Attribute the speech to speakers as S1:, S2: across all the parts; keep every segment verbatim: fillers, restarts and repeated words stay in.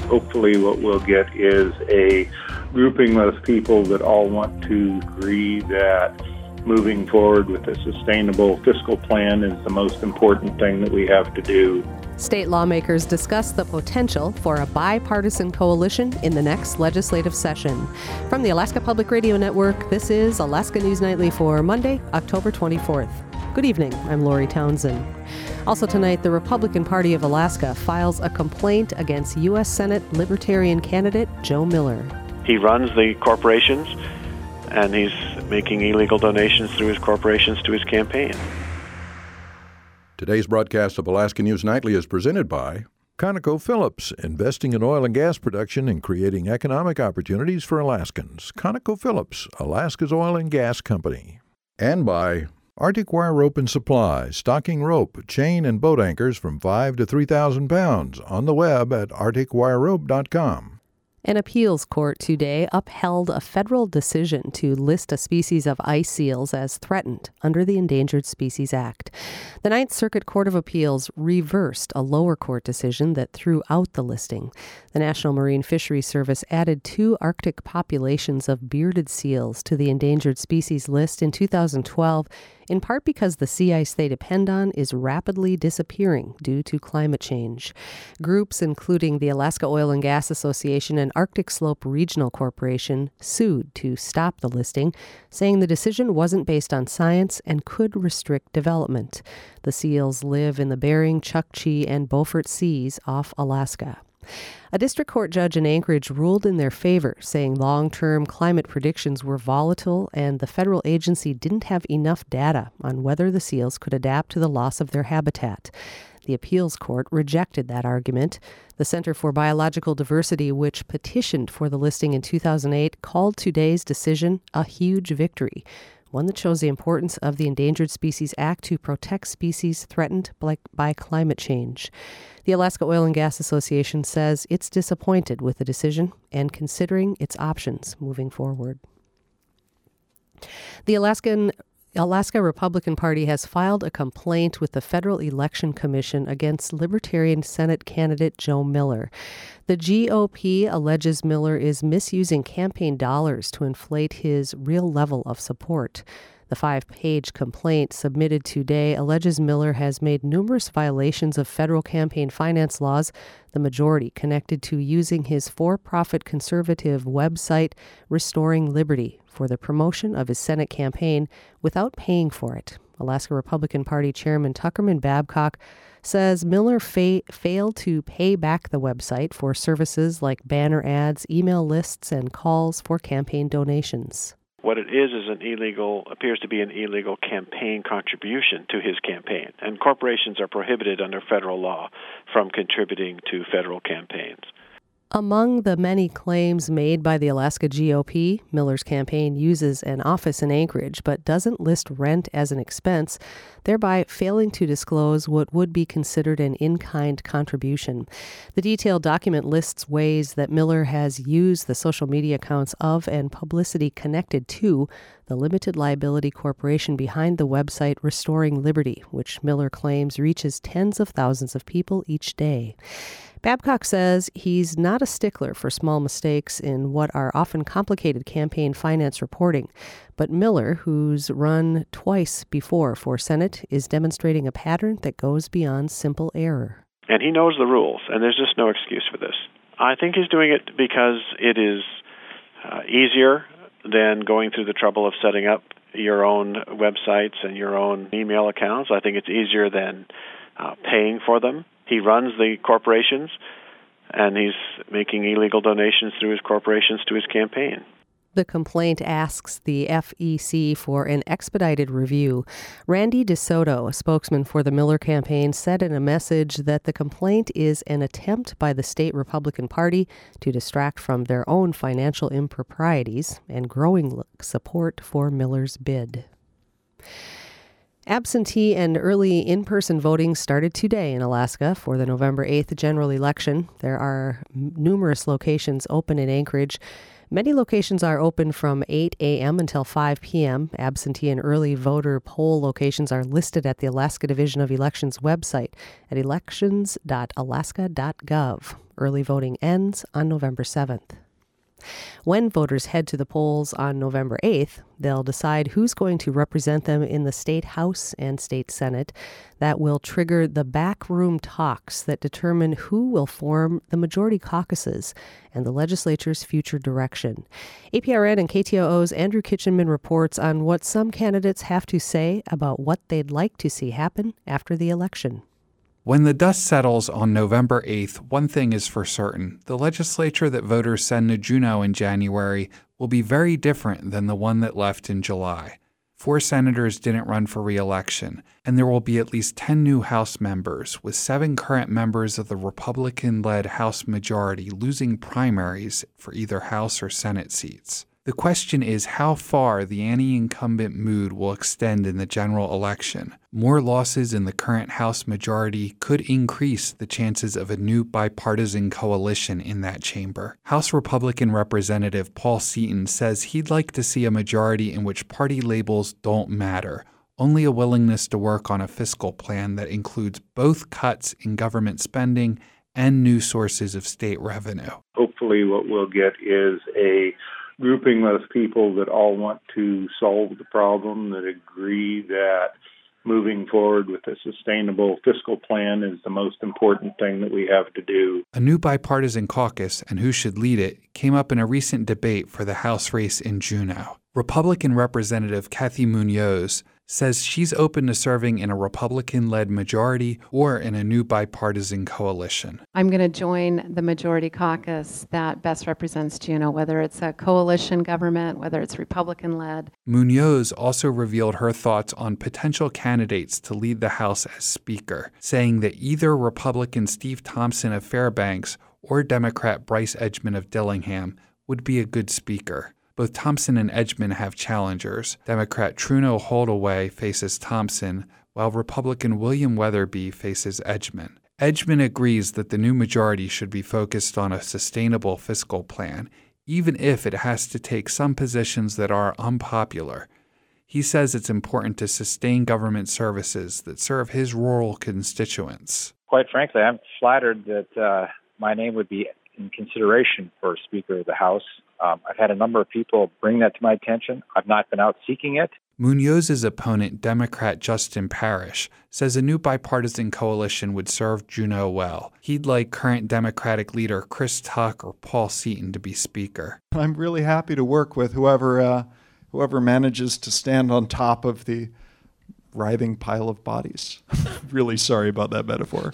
S1: hopefully what we'll get is a grouping of people that all want to agree that moving forward with a sustainable fiscal plan is the most important thing that we have to do.
S2: State lawmakers discuss the potential for a bipartisan coalition in the next legislative session. From the Alaska Public Radio Network, this is Alaska News Nightly for Monday, October twenty-fourth. Good evening, I'm Lori Townsend. Also tonight, the Republican Party of Alaska files a complaint against U S Senate Libertarian candidate Joe Miller.
S3: He runs the corporations, and he's making illegal donations through his corporations to his campaign.
S4: Today's broadcast of Alaska News Nightly is presented by ConocoPhillips, investing in oil and gas production and creating economic opportunities for Alaskans. ConocoPhillips, Alaska's oil and gas company. And by Arctic Wire Rope and Supply, stocking rope, chain, and boat anchors from five to three thousand pounds on the web at arctic wire rope dot com.
S2: An appeals court today upheld a federal decision to list a species of ice seals as threatened under the Endangered Species Act. The Ninth Circuit Court of Appeals reversed a lower court decision that threw out the listing. The National Marine Fisheries Service added two Arctic populations of bearded seals to the endangered species list in two thousand twelve, in part because the sea ice they depend on is rapidly disappearing due to climate change. Groups including the Alaska Oil and Gas Association and Arctic Slope Regional Corporation sued to stop the listing, saying the decision wasn't based on science and could restrict development. The seals live in the Bering, Chukchi, and Beaufort Seas off Alaska. A district court judge in Anchorage ruled in their favor, saying long-term climate predictions were volatile and the federal agency didn't have enough data on whether the seals could adapt to the loss of their habitat. The appeals court rejected that argument. The Center for Biological Diversity, which petitioned for the listing in two thousand eight, called today's decision a huge victory, one that shows the importance of the Endangered Species Act to protect species threatened by, by climate change. The Alaska Oil and Gas Association says it's disappointed with the decision and considering its options moving forward. The Alaskan Alaska Republican Party has filed a complaint with the Federal Election Commission against Libertarian Senate candidate Joe Miller. The G O P alleges Miller is misusing campaign dollars to inflate his real level of support. The five-page complaint submitted today alleges Miller has made numerous violations of federal campaign finance laws, the majority connected to using his for-profit conservative website, Restoring Liberty, for the promotion of his Senate campaign without paying for it. Alaska Republican Party Chairman Tuckerman Babcock says Miller fa- failed to pay back the website for services like banner ads, email lists, and calls for campaign donations.
S3: What it is is an illegal, appears to be an illegal campaign contribution to his campaign. And corporations are prohibited under federal law from contributing to federal campaigns.
S2: Among the many claims made by the Alaska G O P, Miller's campaign uses an office in Anchorage but doesn't list rent as an expense, thereby failing to disclose what would be considered an in-kind contribution. The detailed document lists ways that Miller has used the social media accounts of and publicity connected to the limited liability corporation behind the website Restoring Liberty, which Miller claims reaches tens of thousands of people each day. Babcock says he's not a stickler for small mistakes in what are often complicated campaign finance reporting, but Miller, who's run twice before for Senate, is demonstrating a pattern that goes beyond simple error.
S3: And he knows the rules, and there's just no excuse for this. I think he's doing it because it is uh, easier than going through the trouble of setting up your own websites and your own email accounts. I think it's easier than uh, paying for them. He runs the corporations, and he's making illegal donations through his corporations to his campaign.
S2: The complaint asks the F E C for an expedited review. Randy DeSoto, a spokesman for the Miller campaign, said in a message that the complaint is an attempt by the state Republican Party to distract from their own financial improprieties and growing support for Miller's bid. Absentee and early in-person voting started today in Alaska for the November eighth general election. There are numerous locations open in Anchorage. Many locations are open from eight a.m. until five p.m. Absentee and early voter poll locations are listed at the Alaska Division of Elections website at elections dot alaska dot gov. Early voting ends on November seventh. When voters head to the polls on November eighth, they'll decide who's going to represent them in the state House and state Senate. That will trigger the backroom talks that determine who will form the majority caucuses and the legislature's future direction. A P R N and K T O O's Andrew Kitchenman reports on what some candidates have to say about what they'd like to see happen after the election.
S5: When the dust settles on November eighth, one thing is for certain. The legislature that voters send to Juneau in January will be very different than the one that left in July. Four senators didn't run for re-election, and there will be at least ten new House members, with seven current members of the Republican-led House majority losing primaries for either House or Senate seats. The question is how far the anti-incumbent mood will extend in the general election. More losses in the current House majority could increase the chances of a new bipartisan coalition in that chamber. House Republican Representative Paul Seaton says he'd like to see a majority in which party labels don't matter, only a willingness to work on a fiscal plan that includes both cuts in government spending and new sources of state revenue.
S1: Hopefully what we'll get is a grouping of people that all want to solve the problem, that agree that moving forward with a sustainable fiscal plan is the most important thing that we have to do.
S5: A new bipartisan caucus and who should lead it came up in a recent debate for the House race in Juneau. Republican Representative Cathy Munoz says she's open to serving in a Republican-led majority or in a new bipartisan coalition.
S6: I'm going to join the majority caucus that best represents Juneau, whether it's a coalition government, whether it's Republican-led.
S5: Munoz also revealed her thoughts on potential candidates to lead the House as Speaker, saying that either Republican Steve Thompson of Fairbanks or Democrat Bryce Edgman of Dillingham would be a good Speaker. Both Thompson and Edgman have challengers. Democrat Truno Holdaway faces Thompson, while Republican William Weatherby faces Edgman. Edgman agrees that the new majority should be focused on a sustainable fiscal plan, even if it has to take some positions that are unpopular. He says it's important to sustain government services that serve his rural constituents.
S7: Quite frankly, I'm flattered that uh, my name would be in consideration for Speaker of the House. Um, I've had a number of people bring that to my attention. I've not been out seeking it.
S5: Munoz's opponent, Democrat Justin Parrish, says a new bipartisan coalition would serve Juneau well. He'd like current Democratic leader Chris Tuck or Paul Seaton to be Speaker.
S8: I'm really happy to work with whoever uh, whoever manages to stand on top of the writhing pile of bodies. Really sorry about that metaphor.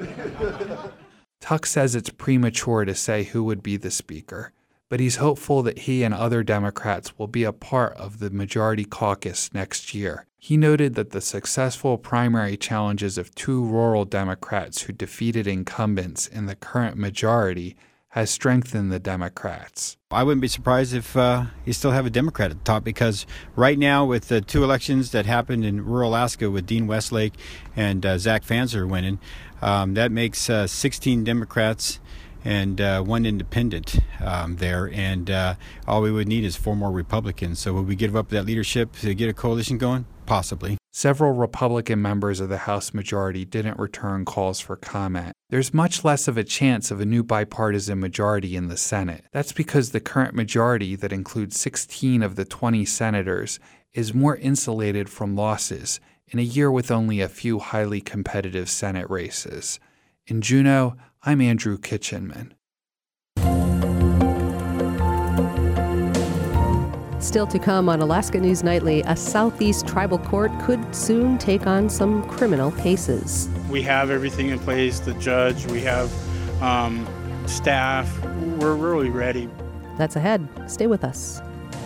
S5: Tuck says it's premature to say who would be the Speaker, but he's hopeful that he and other Democrats will be a part of the majority caucus next year. He noted that the successful primary challenges of two rural Democrats who defeated incumbents in the current majority has strengthened the Democrats.
S9: I wouldn't be surprised if uh, you still have a Democrat at the top, because right now with the two elections that happened in rural Alaska with Dean Westlake and uh, Zach Fanzer winning, um, that makes uh, sixteen Democrats and uh, one independent um, there, and uh, all we would need is four more Republicans. So would we give up that leadership to get a coalition going? Possibly.
S5: Several Republican members of the House majority didn't return calls for comment. There's much less of a chance of a new bipartisan majority in the Senate. That's because the current majority, that includes sixteen of the twenty senators, is more insulated from losses in a year with only a few highly competitive Senate races. In Juneau, I'm Andrew Kitchenman.
S2: Still to come on Alaska News Nightly, a Southeast tribal court could soon take on some criminal cases.
S10: We have everything in place, the judge, we have um, staff, we're really ready.
S2: That's ahead. Stay with us.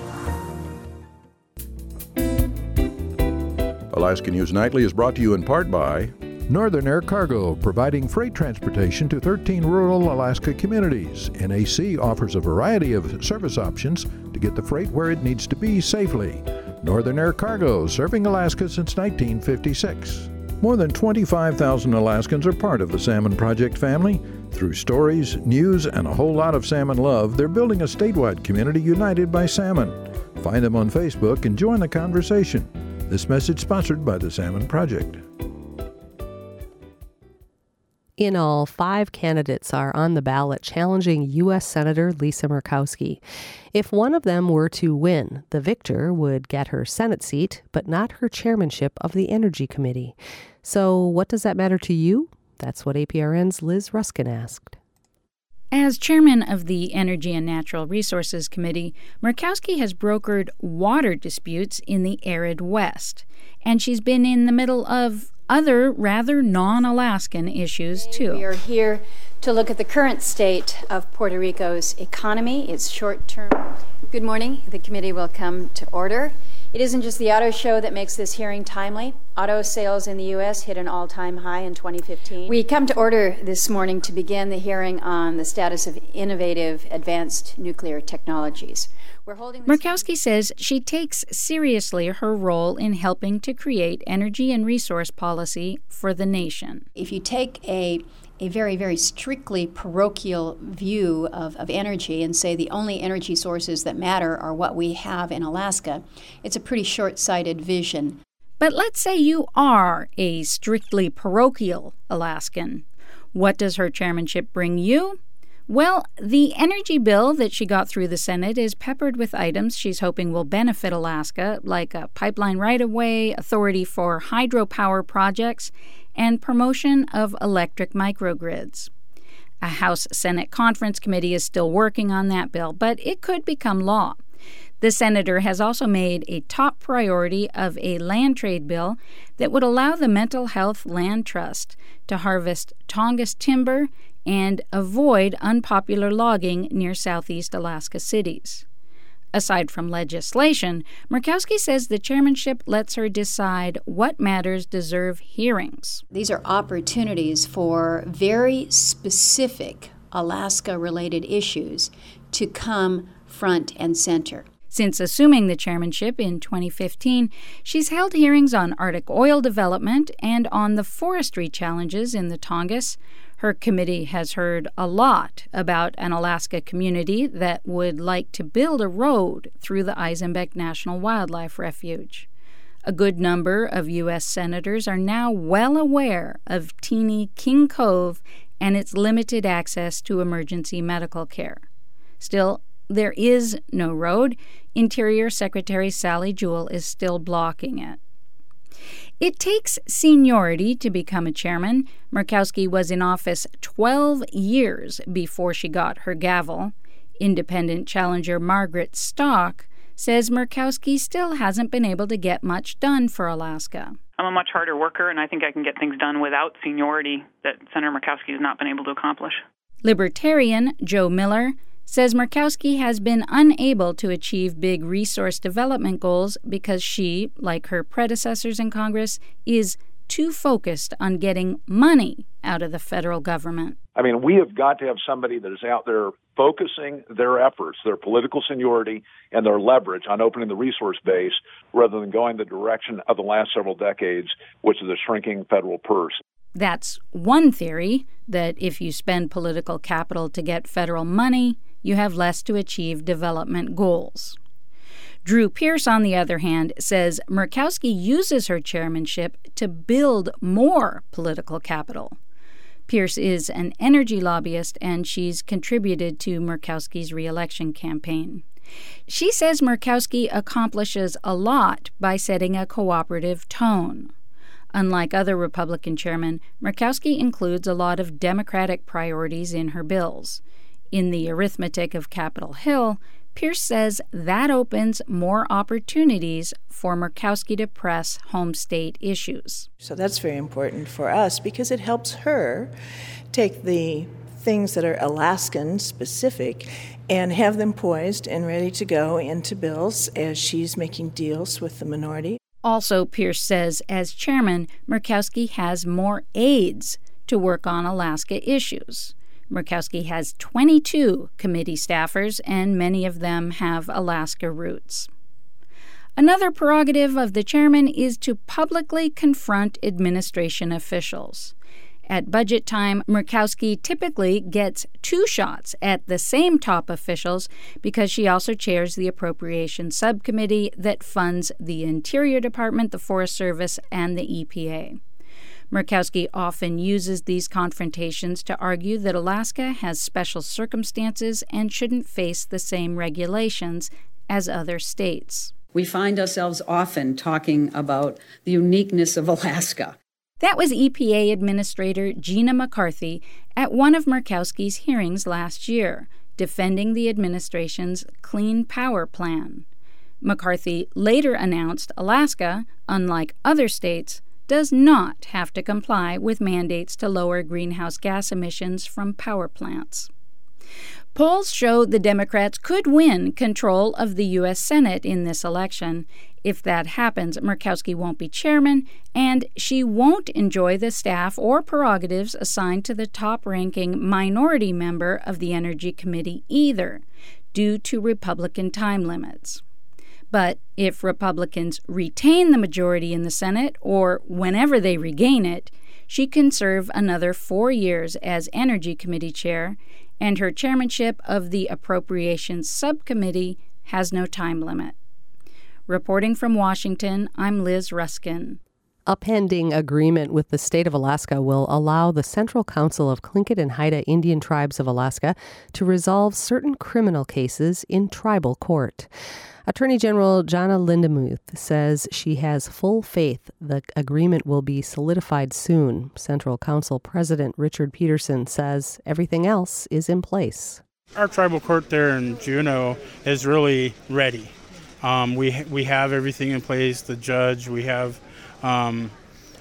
S4: Alaska News Nightly is brought to you in part by Northern Air Cargo, providing freight transportation to thirteen rural Alaska communities. N A C offers a variety of service options to get the freight where it needs to be safely. Northern Air Cargo, serving Alaska since nineteen fifty-six. More than twenty-five thousand Alaskans are part of the Salmon Project family. Through stories, news, and a whole lot of salmon love, they're building a statewide community united by salmon. Find them on Facebook and join the conversation. This message sponsored by the Salmon Project.
S2: In all, five candidates are on the ballot challenging U S Senator Lisa Murkowski. If one of them were to win, the victor would get her Senate seat, but not her chairmanship of the Energy Committee. So what does that matter to you? That's what A P R N's Liz Ruskin asked.
S11: As chairman of the Energy and Natural Resources Committee, Murkowski has brokered water disputes in the arid West, and she's been in the middle of other rather non-Alaskan issues, too.
S12: We are here to look at the current state of Puerto Rico's economy, its short-term. Good morning. The committee will come to order. It isn't just the auto show that makes this hearing timely. Auto sales in the U S hit an all-time high in twenty fifteen. We come to order this morning to begin the hearing on the status of innovative advanced nuclear technologies. We're holding
S11: Murkowski says she takes seriously her role in helping to create energy and resource policy for the nation.
S12: If you take a a very, very strictly parochial view of, of energy and say the only energy sources that matter are what we have in Alaska, it's a pretty short-sighted vision.
S11: But let's say you are a strictly parochial Alaskan. What does her chairmanship bring you? Well, the energy bill that she got through the Senate is peppered with items she's hoping will benefit Alaska, like a pipeline right-of-way, authority for hydropower projects, and promotion of electric microgrids. A House-Senate Conference Committee is still working on that bill, but it could become law. The senator has also made a top priority of a land trade bill that would allow the Mental Health Land Trust to harvest Tongass timber and avoid unpopular logging near southeast Alaska cities. Aside from legislation, Murkowski says the chairmanship lets her decide what matters deserve hearings.
S12: These are opportunities for very specific Alaska-related issues to come front and center.
S11: Since assuming the chairmanship in twenty fifteen, she's held hearings on Arctic oil development and on the forestry challenges in the Tongass. Her committee has heard a lot about an Alaska community that would like to build a road through the Eisenbeck National Wildlife Refuge. A good number of U S senators are now well aware of teeny King Cove and its limited access to emergency medical care. Still, there is no road. Interior Secretary Sally Jewell is still blocking it. It takes seniority to become a chairman. Murkowski was in office twelve years before she got her gavel. Independent challenger Margaret Stock says Murkowski still hasn't been able to get much done for Alaska.
S13: I'm a much harder worker, and I think I can get things done without seniority that Senator Murkowski has not been able to accomplish.
S11: Libertarian Joe Miller says Murkowski has been unable to achieve big resource development goals because she, like her predecessors in Congress, is too focused on getting money out of the federal government.
S14: I mean, we have got to have somebody that is out there focusing their efforts, their political seniority, and their leverage on opening the resource base rather than going the direction of the last several decades, which is a shrinking federal purse.
S11: That's one theory, that if you spend political capital to get federal money, you have less to achieve development goals. Drew Pearce, on the other hand, says Murkowski uses her chairmanship to build more political capital. Pearce is an energy lobbyist, and she's contributed to Murkowski's re-election campaign. She says Murkowski accomplishes a lot by setting a cooperative tone. Unlike other Republican chairmen, Murkowski includes a lot of Democratic priorities in her bills. In the arithmetic of Capitol Hill, Pearce says that opens more opportunities for Murkowski to press home state issues.
S15: So that's very important for us because it helps her take the things that are Alaskan specific and have them poised and ready to go into bills as she's making deals with the minority.
S11: Also, Pearce says, as chairman, Murkowski has more aides to work on Alaska issues. Murkowski has twenty-two committee staffers, and many of them have Alaska roots. Another prerogative of the chairman is to publicly confront administration officials. At budget time, Murkowski typically gets two shots at the same top officials because she also chairs the Appropriations Subcommittee that funds the Interior Department, the Forest Service, and the E P A. Murkowski often uses these confrontations to argue that Alaska has special circumstances and shouldn't face the same regulations as other states.
S16: We find ourselves often talking about the uniqueness of Alaska.
S11: That was E P A Administrator Gina McCarthy at one of Murkowski's hearings last year, defending the administration's Clean Power Plan. McCarthy later announced Alaska, unlike other states, does not have to comply with mandates to lower greenhouse gas emissions from power plants. Polls show the Democrats could win control of the U S Senate in this election. If that happens, Murkowski won't be chairman, and she won't enjoy the staff or prerogatives assigned to the top-ranking minority member of the Energy Committee either, due to Republican time limits. But if Republicans retain the majority in the Senate, or whenever they regain it, she can serve another four years as Energy Committee chair, and her chairmanship of the Appropriations Subcommittee has no time limit. Reporting from Washington, I'm Liz Ruskin.
S2: A pending agreement with the state of Alaska will allow the Central Council of Tlingit and Haida Indian Tribes of Alaska to resolve certain criminal cases in tribal court. Attorney General Jana Lindemuth says she has full faith the agreement will be solidified soon. Central Council President Richard Peterson says everything else is in place.
S10: Our tribal court there in Juneau is really ready. Um, we we have everything in place, the judge, we have um,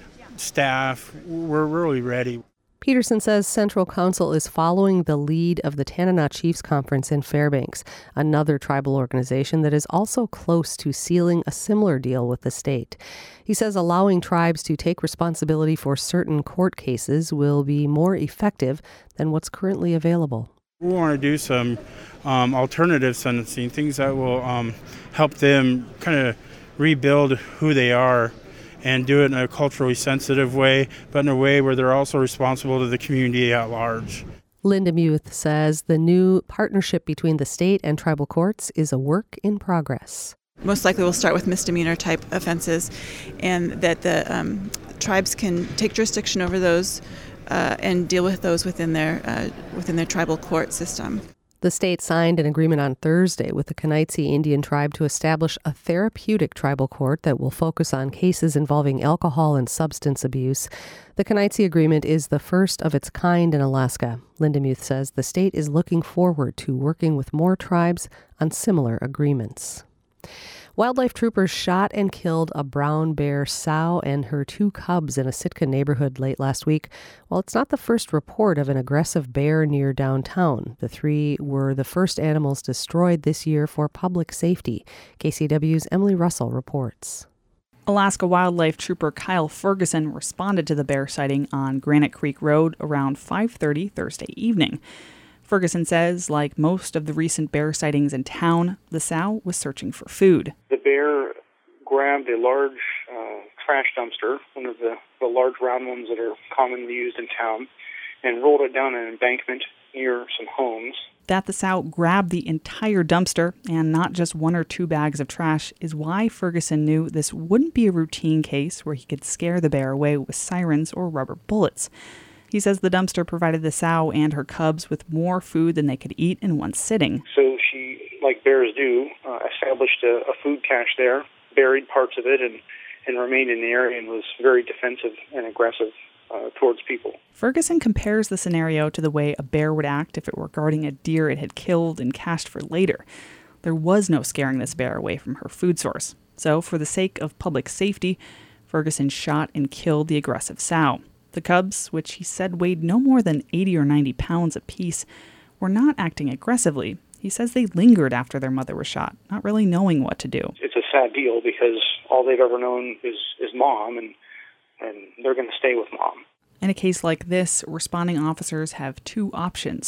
S10: staff, we're really ready.
S2: Peterson says Central Council is following the lead of the Tanana Chiefs Conference in Fairbanks, another tribal organization that is also close to sealing a similar deal with the state. He says allowing tribes to take responsibility for certain court cases will be more effective than what's currently available.
S10: We want to do some um, alternative sentencing, things that will um, help them kind of rebuild who they are and do it in a culturally sensitive way, but in a way where they're also responsible to the community at large.
S2: Lindemuth says the new partnership between the state and tribal courts is a work in progress.
S17: Most likely we'll start with misdemeanor type offenses, and that the um, tribes can take jurisdiction over those Uh, and deal with those within their uh, within their tribal court system.
S2: The state signed an agreement on Thursday with the Kenaitze Indian tribe to establish a therapeutic tribal court that will focus on cases involving alcohol and substance abuse. The Kenaitze agreement is the first of its kind in Alaska. Lindemuth says the state is looking forward to working with more tribes on similar agreements. Wildlife troopers shot and killed a brown bear sow and her two cubs in a Sitka neighborhood late last week. While it's not the first report of an aggressive bear near downtown, the three were the first animals destroyed this year for public safety. K C W's Emily Russell reports.
S18: Alaska Wildlife Trooper Kyle Ferguson responded to the bear sighting on Granite Creek Road around five thirty Thursday evening. Ferguson says, like most of the recent bear sightings in town, the sow was searching for food.
S19: The bear grabbed a large uh, trash dumpster, one of the, the large round ones that are commonly used in town, and rolled it down an embankment near some homes.
S18: That the sow grabbed the entire dumpster and not just one or two bags of trash is why Ferguson knew this wouldn't be a routine case where he could scare the bear away with sirens or rubber bullets. He says the dumpster provided the sow and her cubs with more food than they could eat in one sitting.
S19: So she, like bears do, uh, established a, a food cache there, buried parts of it, and, and remained in the area and was very defensive and aggressive uh, towards people.
S18: Ferguson compares the scenario to the way a bear would act if it were guarding a deer it had killed and cached for later. There was no scaring this bear away from her food source. So, for the sake of public safety, Ferguson shot and killed the aggressive sow. The cubs, which he said weighed no more than eighty or ninety pounds apiece, were not acting aggressively. He says they lingered after their mother was shot, not really knowing what to do.
S19: It's a sad deal because all they've ever known is, is mom, and, and they're going to stay with mom.
S18: In a case like this, responding officers have two options.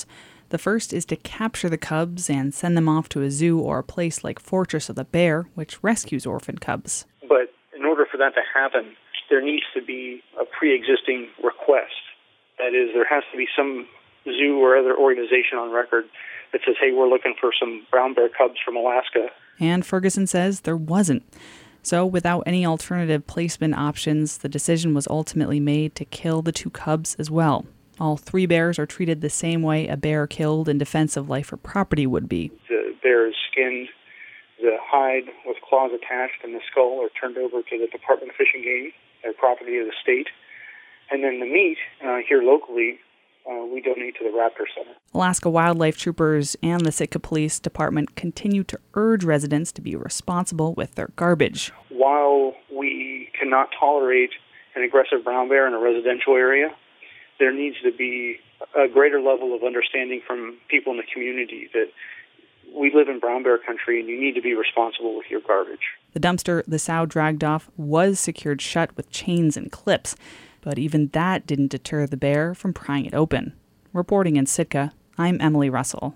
S18: The first is to capture the cubs and send them off to a zoo or a place like Fortress of the Bear, which rescues orphan cubs.
S19: But in order for that to happen, there needs to be a pre-existing request. That is, there has to be some zoo or other organization on record that says, hey, we're looking for some brown bear cubs from Alaska.
S18: And Ferguson says there wasn't. So without any alternative placement options, the decision was ultimately made to kill the two cubs as well. All three bears are treated the same way a bear killed in defense of life or property would be.
S19: The bear is skinned, the hide with claws attached, and the skull are turned over to the Department of Fish and Game, their property of the state. And then the meat, uh, here locally, uh, we donate to the Raptor Center.
S18: Alaska Wildlife Troopers and the Sitka Police Department continue to urge residents to be responsible with their garbage.
S19: While we cannot tolerate an aggressive brown bear in a residential area, there needs to be a greater level of understanding from people in the community that we live in brown bear country and you need to be responsible with your garbage.
S18: The dumpster the sow dragged off was secured shut with chains and clips, but even that didn't deter the bear from prying it open. Reporting in Sitka, I'm Emily Russell.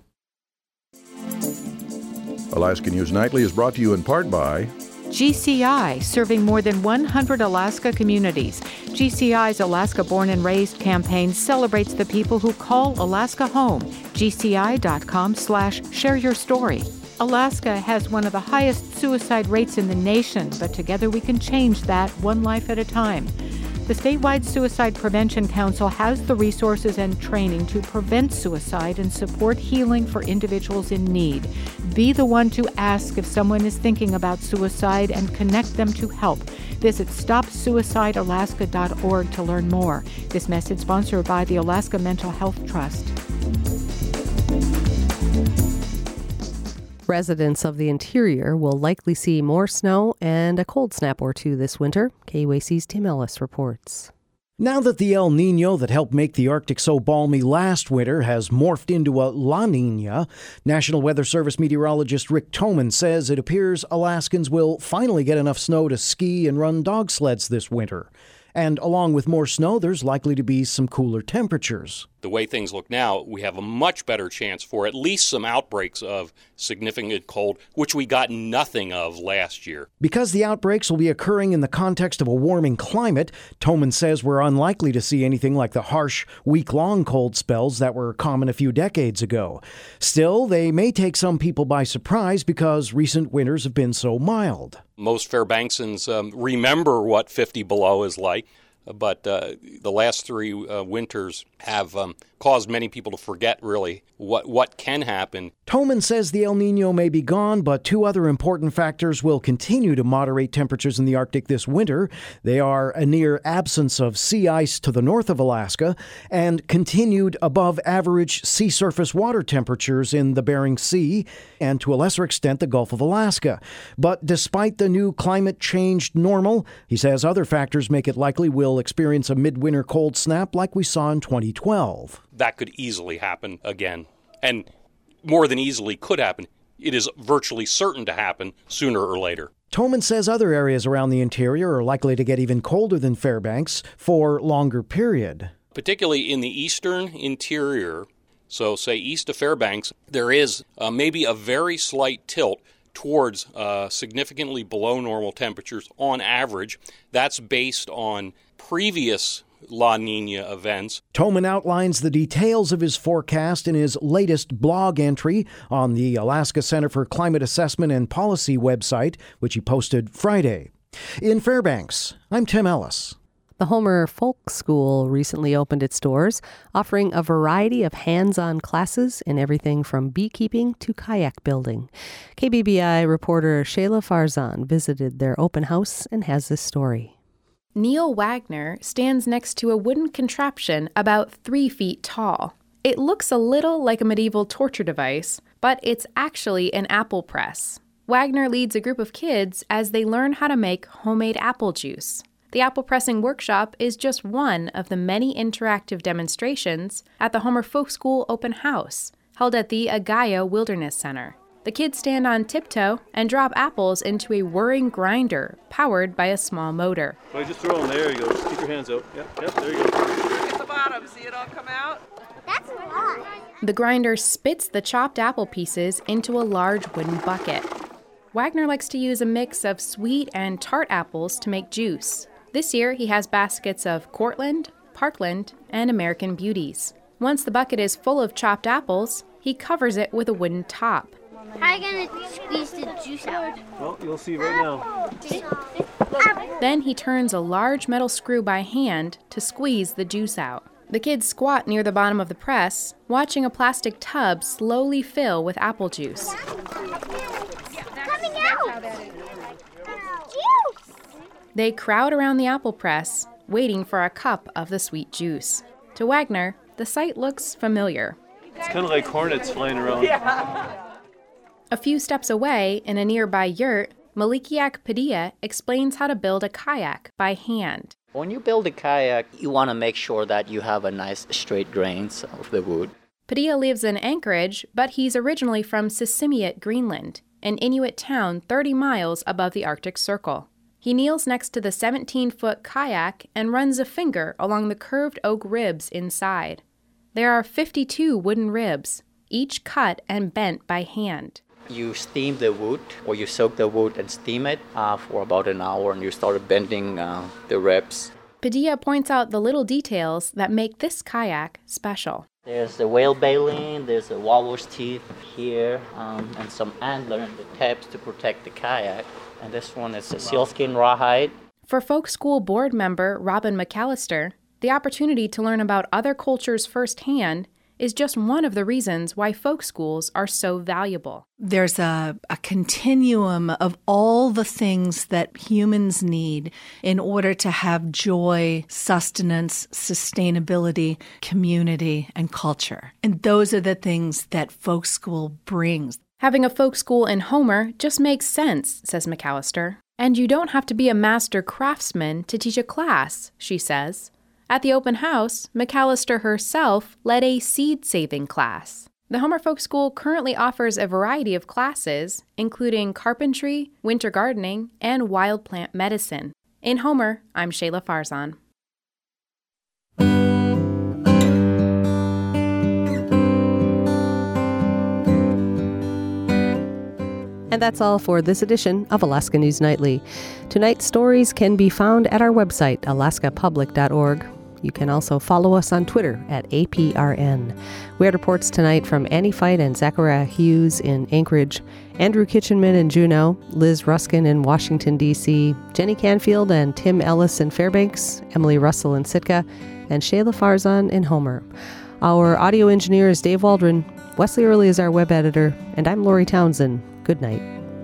S4: Alaska News Nightly is brought to you in part by
S20: G C I, serving more than one hundred Alaska communities. G C I's Alaska Born and Raised campaign celebrates the people who call Alaska home. gci.com slash share your story. Alaska has one of the highest suicide rates in the nation, but together we can change that one life at a time. The statewide Suicide Prevention Council has the resources and training to prevent suicide and support healing for individuals in need. Be the one to ask if someone is thinking about suicide and connect them to help. Visit stop suicide alaska dot org to learn more. This message sponsored by the Alaska Mental Health Trust.
S2: Residents of the interior will likely see more snow and a cold snap or two this winter. K U A C's Tim Ellis reports.
S21: Now that the El Nino that helped make the Arctic so balmy last winter has morphed into a La Nina, National Weather Service meteorologist Rick Toman says it appears Alaskans will finally get enough snow to ski and run dog sleds this winter. And along with more snow, there's likely to be some cooler temperatures.
S22: The way things look now, we have a much better chance for at least some outbreaks of significant cold, which we got nothing of last year.
S21: Because the outbreaks will be occurring in the context of a warming climate, Toman says we're unlikely to see anything like the harsh, week-long cold spells that were common a few decades ago. Still, they may take some people by surprise because recent winters have been so mild.
S22: Most Fairbanksans um, remember what fifty below is like. But uh, the last three uh, winters have um, caused many people to forget, really, what, what can happen.
S21: Toman says the El Nino may be gone, but two other important factors will continue to moderate temperatures in the Arctic this winter. They are a near absence of sea ice to the north of Alaska and continued above-average sea surface water temperatures in the Bering Sea and, to a lesser extent, the Gulf of Alaska. But despite the new climate-changed normal, he says other factors make it likely we'll experience a midwinter cold snap like we saw in twenty twelve.
S22: That could easily happen again. And more than easily could happen. It is virtually certain to happen sooner or later.
S21: Toman says other areas around the interior are likely to get even colder than Fairbanks for longer period.
S22: Particularly in the eastern interior, so say east of Fairbanks, there is uh, maybe a very slight tilt towards uh, significantly below normal temperatures on average. That's based on previous La Nina events.
S21: Toman outlines the details of his forecast in his latest blog entry on the Alaska Center for Climate Assessment and Policy website, which he posted Friday. In Fairbanks, I'm Tim Ellis.
S2: The Homer Folk School recently opened its doors, offering a variety of hands-on classes in everything from beekeeping to kayak building. K B B I reporter Shayla Farzan visited their open house and has this story.
S23: Neil Wagner stands next to a wooden contraption about three feet tall. It looks a little like a medieval torture device, but it's actually an apple press. Wagner leads a group of kids as they learn how to make homemade apple juice. The apple pressing workshop is just one of the many interactive demonstrations at the Homer Folk School Open House, held at the Agaya Wilderness Center. The kids stand on tiptoe and drop apples into a whirring grinder powered by a small motor.
S24: Well, just throw them there. You go. Just keep your hands out. Yep, yep. There you go.
S25: Look at the bottom. See it all come out?
S1: That's a lot.
S23: The grinder spits the chopped apple pieces into a large wooden bucket. Wagner likes to use a mix of sweet and tart apples to make juice. This year, he has baskets of Cortland, Parkland, and American Beauties. Once the bucket is full of chopped apples, he covers it with a wooden top.
S1: How are you going to squeeze the juice out?
S3: Well, you'll see right now.
S23: Then he turns a large metal screw by hand to squeeze the juice out. The kids squat near the bottom of the press, watching a plastic tub slowly fill with apple juice.
S1: Coming out! Juice!
S23: They crowd around the apple press, waiting for a cup of the sweet juice. To Wagner, the sight looks familiar.
S3: It's kind of like hornets flying around.
S23: A few steps away, in a nearby yurt, Malikiak Padilla explains how to build a kayak by hand.
S6: When you build a kayak, you want to make sure that you have a nice straight grains of the wood.
S23: Padilla lives in Anchorage, but he's originally from Sisimiut, Greenland, an Inuit town thirty miles above the Arctic Circle. He kneels next to the seventeen-foot kayak and runs a finger along the curved oak ribs inside. There are fifty-two wooden ribs, each cut and bent by hand.
S6: You steam the wood, or you soak the wood and steam it uh, for about an hour, and you start bending uh, the ribs.
S23: Padilla points out the little details that make this kayak special.
S6: There's the whale baleen, there's a walrus teeth here, um, and some antler and the tabs to protect the kayak. And this one is a sealskin rawhide.
S23: For Folk School board member Robin McAllister, the opportunity to learn about other cultures firsthand is just one of the reasons why folk schools are so valuable.
S24: There's a, a continuum of all the things that humans need in order to have joy, sustenance, sustainability, community, and culture. And those are the things that folk school brings.
S23: Having a folk school in Homer just makes sense, says McAllister. And you don't have to be a master craftsman to teach a class, she says. At the open house, McAllister herself led a seed-saving class. The Homer Folk School currently offers a variety of classes, including carpentry, winter gardening, and wild plant medicine. In Homer, I'm Shayla Farzan.
S2: And that's all for this edition of Alaska News Nightly. Tonight's stories can be found at our website, alaska public dot org. You can also follow us on Twitter at A P R N. We had reports tonight from Annie Fight and Zachariah Hughes in Anchorage, Andrew Kitchenman in Juneau, Liz Ruskin in Washington, D C, Jenny Canfield and Tim Ellis in Fairbanks, Emily Russell in Sitka, and Shayla Farzan in Homer. Our audio engineer is Dave Waldron, Wesley Early is our web editor, and I'm Lori Townsend. Good night.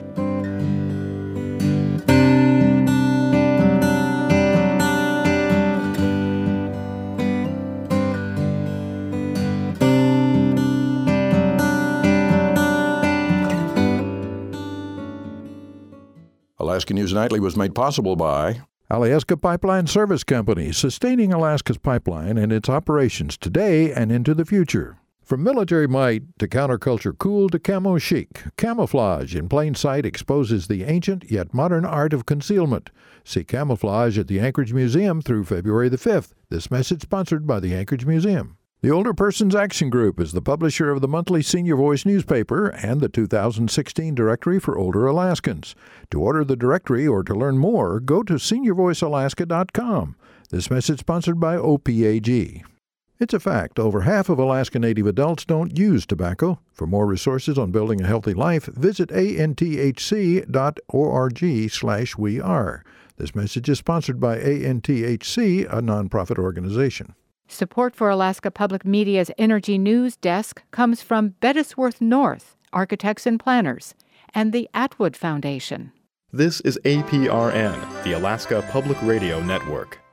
S4: Alaska News Nightly was made possible by Alyeska Pipeline Service Company, sustaining Alaska's pipeline and its operations today and into the future. From military might to counterculture cool to camo chic, camouflage in plain sight exposes the ancient yet modern art of concealment. See Camouflage at the Anchorage Museum through February the fifth. This message sponsored by the Anchorage Museum. The Older Persons Action Group is the publisher of the monthly Senior Voice newspaper and the two thousand sixteen Directory for Older Alaskans. To order the directory or to learn more, go to senior voice alaska dot com. This message sponsored by O P A G. It's a fact, over half of Alaska Native adults don't use tobacco. For more resources on building a healthy life, visit A N T H C dot org slash we are. This message is sponsored by A N T H C, a nonprofit organization.
S20: Support for Alaska Public Media's Energy News Desk comes from Bettesworth North, Architects and Planners, and the Atwood Foundation.
S25: This is A P R N, the Alaska Public Radio Network.